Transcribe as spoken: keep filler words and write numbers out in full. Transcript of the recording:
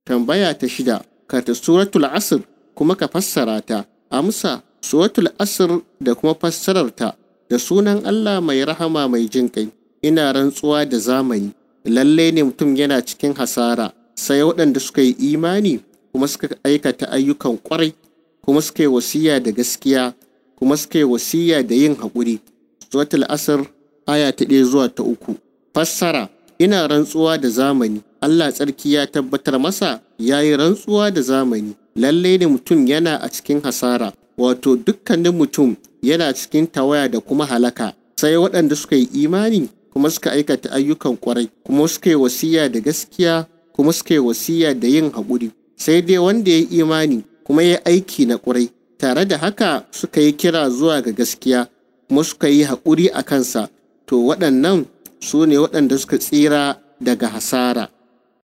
Tambaya ta shida, karanta suratul Asr kuma ka fassara ta. Amsa, suratul Asr da kuma fassararta. Da sunan Allah mai rahama mai jin kai. Ina rantsuwa da zamani. Lalle ne mutum yana cikin hasara, sai waɗanda suka yi imani kuma suka aikata ayyukan ƙwarai, kuma suka yi wasiya da gaskiya, kuma suka yi wasiya da yin haƙuri. Suratul Asr aya ta ɗaya zuwa ta uku. Fassara, ina rantsuwa da zamani. Allah tsarki ya tabbatar masa ya yi rantsuwa da zamani. Lalle ne mutum yana a cikin hasara, wato dukkanin mutum yana cikin tawaya da kuma halaka, sai waɗanda suka yi imani kuma suka aikata ayyukan ƙwarai, kuma suka yi wasiya da gaskiya, kuma suka yi wasiya da yin haƙuri. Sai dai wanda ya yi imani kuma ya aiki na ƙwarai, tare da haka suka yi kira zuwa ga gaskiya, kuma suka yi haƙuri a kansa, to waɗannan su ne waɗanda suka tsira daga hasara.